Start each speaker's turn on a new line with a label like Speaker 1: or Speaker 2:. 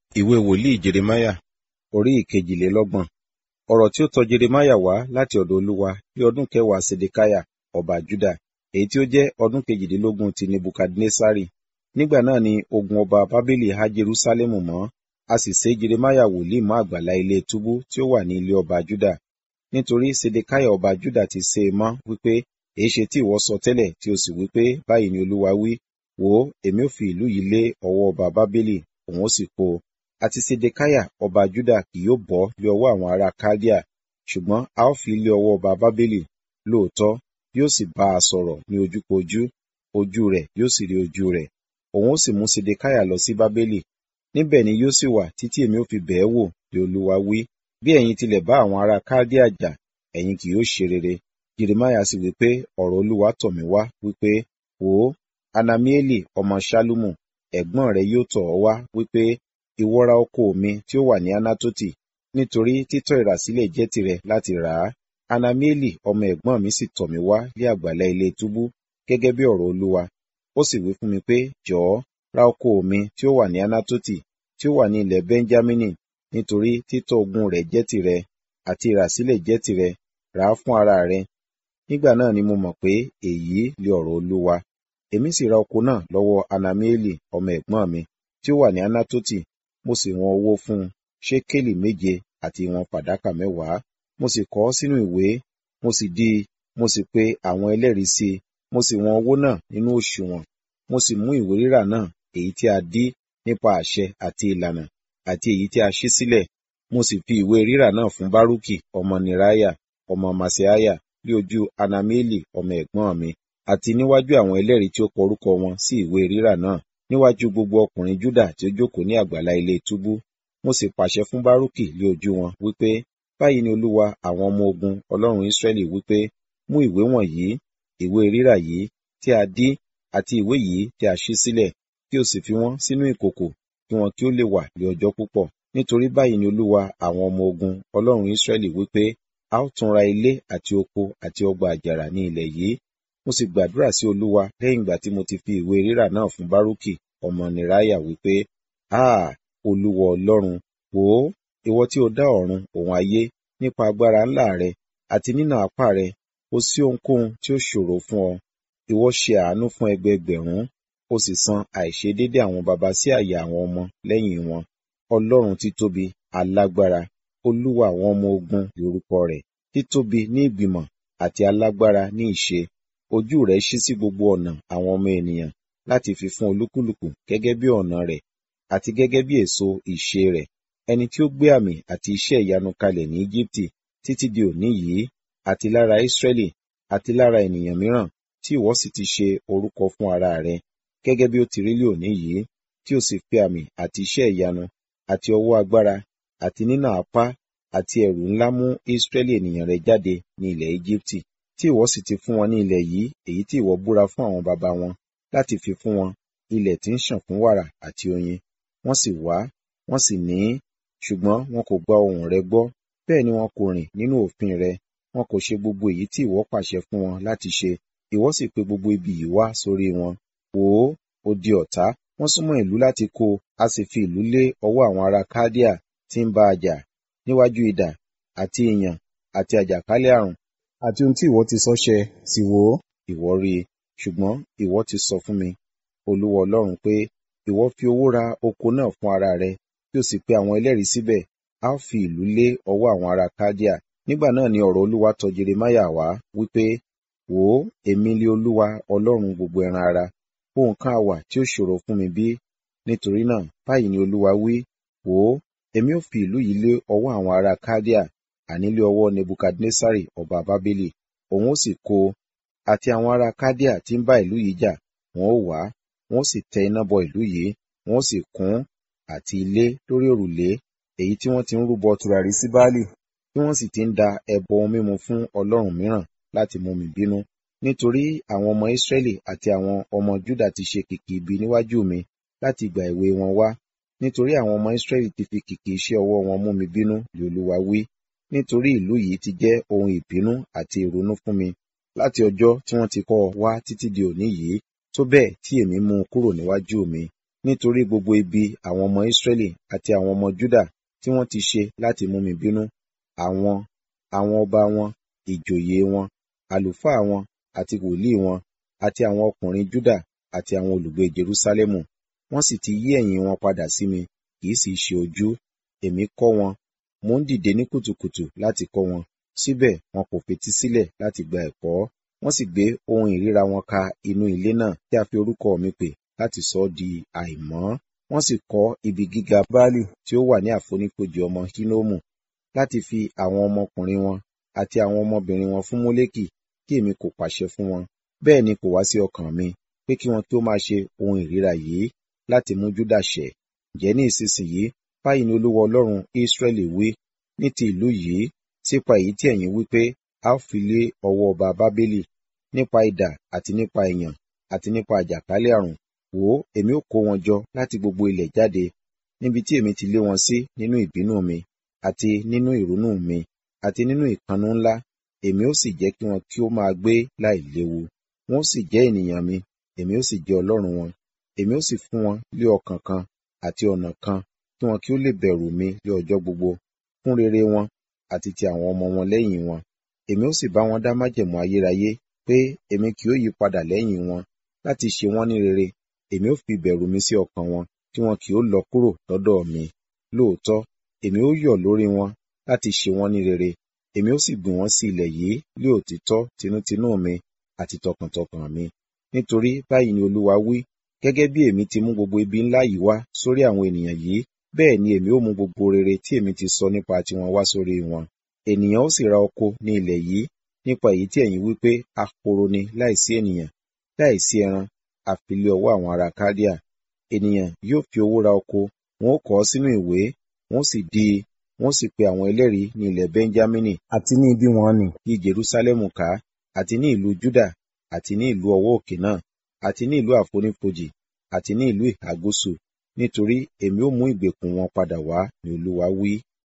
Speaker 1: Ìwé wòlíì Jeremáyà orí ìkejìlélọ́gbọ̀n. Ọ̀rọ̀ tí ó tọ Jeremáyà wá láti ọ̀dọ̀ Olúwa ní ọdún kẹwàá Sedekiah ọba Juda, èyí tí ó jẹ́ ọdún kejìdínlógún ti Nebukadnesari. Nígbà náà ni ogun ọba Babeli há Jerusalẹmu mọ́, a sì sé Jeremáyà wòlíì mọ́ àgbàlá ilé túbú tí ó wà ní ilé ọba Juda. Nítorí Sedekiah ọba Juda ti sé e mọ́, wípé, èéṣe tí ìwọ sọ tẹ́lẹ̀ tí o sì wípé, báyìí ni Olúwa wí, wò ó, èmi ó fi ìlú yìí lé ọwọ́ ọba Babeli, òun ó sì kó o. Àti Sedekiah ọba Juda kì yóò bọ́ lé ọwọ́ àwọn ará Kaldea, ṣùgbọ́n a ó fi lé ọwọ́ ọba Babeli. Lóòótọ́, yóò sì bá a sọ̀rọ̀ ní ojúkojú, ojú rẹ̀ yóò sì rí ojú rẹ̀. Òun ó sì mú Sedekiah lọ sí Babeli. Níbẹ̀ ni yóò sì wà títí èmi ó fi bẹ̀ ẹ́ wò, bí Olúwa wí. Bí ẹ̀yin tilẹ̀ bá àwọn ará Kaldea jà, ẹ̀yin kì yóò ṣe rere. Jeremáyà sì wí pé, ọ̀rọ̀ Olúwa tọ̀ mí wá, wípé, wò ó, Hanameli ọmọ Ṣallumu, ẹ̀gbọ́n rẹ̀ yóò tọ̀ ọ́ wá, wípé, ìwọ ra oko mi tí ó wà ní Anatoti, nítorí títọ́ ìràsílẹ̀ jẹ́ tirẹ̀ láti rà á. Hanameli ọmọ ẹ̀gbọ́n mi sì tọ̀ mí wá lé àgbàlá ilé túbú, gẹ́gẹ́ bí ọ̀rọ̀ Olúwa. Ó sì wí fún mi pé, jọ̀ọ́, ra oko mi tí ó wà ní Anatoti, tí ó wà ní ilẹ̀ Benjamini, nítorí títọ́ ogún rẹ̀ jẹ́ tirẹ̀, àti ìràsílẹ̀ jẹ́ tirẹ̀, rà á fún ara rẹ̀. Nígbà náà ni mo mọ̀ pé èyí lé ọ̀rọ̀ Olúwa. Èmi sì ra oko náà lọ́wọ́ Hanameli ọmọ ẹ̀gbọ́n mi, tí ó wà ní Anatoti. Mo sì wọn owó fún un, ṣékélì 7 àti ìwọ̀n fàdákà 10. Mo sì kọ ọ́ sínú ìwé, mo sì dí i, mo sì pe àwọn ẹlẹ́rìí sí i, mo sì wọn owó náà nínú òṣùwọ̀n. Mo sì mú ìwé rírà náà, èyí tí a dí nípa àṣẹ àti ìlànà, àti èyí tí a ṣí sílẹ̀. Mo sì fi ìwé rírà náà fún Bárúkì ọmọ Neriah, ọmọ Maaseiah, ní ojú Hanameli ọmọ ẹ̀gbọ́n mi, àti níwájú àwọn ẹlẹ́rìí tí ó kọ orúkọ wọn sí ìwé rírà náà, níwájú gbogbo ọkùnrin Juda tí ó jókòó ní àgbàlá ilé túbú. Mo sì pàṣẹ fún Bárúkì lé ojú wọn, wípé, báyìí ni Olúwa àwọn ọmọ ogun Ọlọ́run Israẹli wípé, mú ìwé wọ̀nyí, ìwé rírà yìí tí a dí, àti ìwé yìí tí a ṣí sílẹ̀, kí o sì fi wọ́n sínú ìkòkò, kí wọn kí ó lè wà ní ọjọ́ púpọ̀. Nítorí báyìí ni Olúwa àwọn ọmọ ogun Ọlọ́run Israẹli wípé, a ó tún ra ilé àti oko àti ọgbà àjàrà ní ilẹ̀ yìí. Mo sì gbàdúrà sí Olúwa lẹ́yìn ìgbà tí mo ti fi ìwé rírà náà fún Bárúkì ọmọ Neriah wípé, Olúwa Ọlọ́run, wò ó, ìwọ tí ó dá ọ̀run òun ayé, nípa agbára ńlá rẹ àti nínà apá rẹ, kò sí ohunkóhun tí ó ṣòro fún ọ. Ìwọ ṣe àánú fún ẹgbẹẹgbẹ̀rún, ó sì san àìṣedéédé àwọn baba sí àyà àwọn ọmọ lẹ́yìn wọn. Ọlọ́run títóbi, alágbára, Olúwa àwọn ọmọ ogun lórúkọ rẹ̀, títóbi ní ìgbìmọ̀ àti alágbára ní ìṣe. Ojú rẹ̀ ṣí sí gbogbo ọ̀nà àwọn ọmọ ènìyàn, láti fi fún olúkúlùkù gẹ́gẹ́ bí ọ̀nà rẹ̀, àti gẹ́gẹ́ bí èso ìṣe rẹ̀. Ẹni tí ó gbé àmì àti iṣẹ́ ìyanu kalẹ̀ ní Ejibiti títí di òní yìí, àti lára Israẹli, àti lára ènìyàn mìíràn, tí ìwọ sì ti ṣe orúkọ fún ara rẹ, gẹ́gẹ́ bí ó ti rí lé òní yìí, tí ó sì fi àmì àti iṣẹ́ ìyanu, àti ọwọ́ agbára, àti nínà apá, àti ẹ̀rù ńlá mú Israẹli ènìyàn rẹ jáde ní ilẹ̀ Ejibiti, tí ìwọ sì ti fún wọn ní ilẹ̀ yìí, èyí tí ìwọ búra fún àwọn baba wọn, láti fi fún wọn, ilẹ̀ tí ń ṣàn fún wàrà àti oyin. Wọ́n sì wá, wọ́n sì ní, ṣùgbọ́n wọn kò gba ohùn rẹ gbọ́, bẹ́ẹ̀ ni wọn kò rìn nínú òfin rẹ. Wọn kò ṣe gbogbo èyí tí ìwọ pàṣẹ fún wọn láti ṣe. Ìwọ sì pe gbogbo ibi yìí wá sórí wọn. Wò ó, ó di ọ̀tá, wọ́n súnmọ́ ìlú láti kó, a sì fi ìlú lé ọwọ́ àwọn ará Kaldea tí ń bá a jà, níwájú idà àti ìyàn àti àjàkálẹ̀ àrùn. Àti ohun tí ìwọ ti sọ ṣẹ, sì wò ó, ìwọ rí i, ṣùgbọ́n ìwọ ti sọ fún mi, Olúwa Ọlọ́run, pé ìwọ fi owó ra oko náà fún ara rẹ, kí o sì pe àwọn ẹlẹ́rìí síbẹ̀, a ó fi ìlú lé ọwọ́ àwọn ará Kaldea. Nígbà náà ni ọ̀rọ̀ Olúwa tọ̀ Jeremáyà wá, wípé, wò ó, èmi lé Olúwa Ọlọ́run gbogbo ẹran ara. Ohun kan á wà tí ó ṣòro fún mi bí? Nítorí náà, báyìí ni Olúwa wí, wò ó, èmi ó fi ìlú yìí lé ọwọ́ àwọn ará Kaldea, àní lé ọwọ́ Nebukadnesari ọba Babeli. Òun ó sì kó o, àti àwọn ará Kaldea tí ń bá ìlú yìí jà, wọn ó wá, wọn ó sì tẹ iná bọ ìlú yìí, wọn ó sì kún àti ilé lórí òrùlé, èyí tí wọ́n ti ń rúbọ tùràrí sí Baálì, tí wọ́n sì ti ń da ẹbọ ohun mímu fún ọlọ́run mìíràn, láti mú mi bínú. Nítorí àwọn ọmọ Israẹli àti àwọn ọmọ Juda ti ṣe kìkì ibi níwájú mi láti ìgbà èwe wọn wá. Nítorí àwọn ọmọ Israẹli ti fi kìkì iṣẹ́ ọwọ́ wọn mú mi bínú, ni Olúwa wí. Nítorí ìlú yìí ti jẹ́ ohun ìbínú àti ìrunú fún mi, láti ọjọ́ tí wọ́n ti kọ́ ọ wá títí di òní yìí, tó bẹ́ẹ̀ tí èmi mú un kúrò níwájú mi. nítorí gbogbo ibi àwọn ọmọ Israẹli àti àwọn ọmọ Juda tí wọ́n ti ṣe láti mú mi bínú, àwọn ọba wọn, ìjòyè wọn, àlùfáà wọn àti wòlíì wọn, àti àwọn ọkùnrin Juda àti àwọn olùgbé Jerúsálẹ́mù. Wọ́n sì ti yí ẹ̀yìn wọn padà sí mi, kì í sì ṣe ojú. Èmi kọ́ wọn, mò ń dìde ní kùtùkùtù láti kọ́ wọn, síbẹ̀ wọn kò fetí sílẹ̀ láti gba ẹ̀kọ́. Wọ́n sì gbé ohun ìríra wọn ka inú ilé náà tí a fi orúkọ mi pè láti sọ ọ́ di àìmọ́. Wọ́n sì kọ́ ibi gíga Baálì tí ó wà ní àfonífojì ọmọ Hínómù, láti fi àwọn ọmọkùnrin wọn àti àwọn ọmọbìnrin wọn fún Mólékì, kí èmi kò pàṣẹ fún wọn. Bẹ́ẹ̀ ni kò wá sí ọkàn mi pé kí wọn kí ó máa ṣe ohun ìríra yìí láti mú Júdà ṣẹ̀. Ǹjẹ́ ní ìsinsìnyí, báyìí ni Olúwa Ọlọ́run Ísírẹ́lì wí ní ti ìlú yìí, sípa èyí tí ẹ̀yin wí pé a ó fi lé ọwọ́ ọba Bábélì, nípa idà àti nípa ìyàn àti nípa àjàkálẹ̀ àrùn. Wò ó, èmi ó kó wọn jọ láti gbogbo ilẹ̀ jáde, níbi tí èmi ti lé wọn sí nínú ìbínú mi, àti nínú ìrunú mi, àti nínú ìpinnu ńlá. Èmi ó sì jẹ́ kí wọn kí ó máa gbé láìléwu. Wọn ó sì jẹ́ ènìyàn mi, èmi ó sì jẹ́ Ọlọ́run wọn. Èmi ó sì fún wọn lé ọkàn kan àti ọ̀nà kan, kí wọn kí ó lè bẹ̀rù mi lé ọjọ́ gbogbo, fún rere wọn àti ti àwọn ọmọ wọn lẹ́yìn wọn. Èmi ó sì bá wọn dá májẹ̀mú ayérayé, pé èmi kì yóò yí padà lẹ́yìn wọn láti ṣe wọ́n ní rere. Èmi ó fi ìbẹ̀rù mi sí ọkàn wọn, tí wọn kì yóò lọ kúrò lọ́dọ̀ mi. Lóòótọ́, èmi ó yọ̀ lórí wọn láti ṣe wọ́n ní rere. Èmi ó sì gbìn wọ́n sí ilẹ̀ yìí lé òtítọ́ tinútinú mi àti tọkàntọkàn mi. Nítorí báyìí ni Olúwa wí, gẹ́gẹ́ bí èmi ti mú gbogbo ibi ńlá yìí wá sórí àwọn ènìyàn yìí, bẹ́ẹ̀ ni èmi ó mú gbogbo rere tí èmi ti sọ nípa tiwọn wá sórí wọn. Ènìyàn ó sì ra oko ní ilẹ̀ yìí, nípa èyí tí ẹ̀yin wí pé ahoro ni láìsí ènìyàn, láìsí ẹran, àfi lé ọwọ́ àwọn ará Kaldea. Ènìyàn yóò fi owó ra oko, wọn ó kọ ọ́ sínú ìwé, wọn ó sì dí i, wọn ó sì pe àwọn ẹlẹ́rìí ní ilẹ̀ Benjamini àti ní ibi wọn nì yí Jerúsálẹ́mù ká, àti ní ìlú Juda, àti ní ìlú ọwọ́ òkè náà, àti ní ìlú àfonífojì, àti ní ìlú ìhà gúúsù, nítorí èmi ó mú ìgbèkùn wọn padà wá, ni Olúwa wí.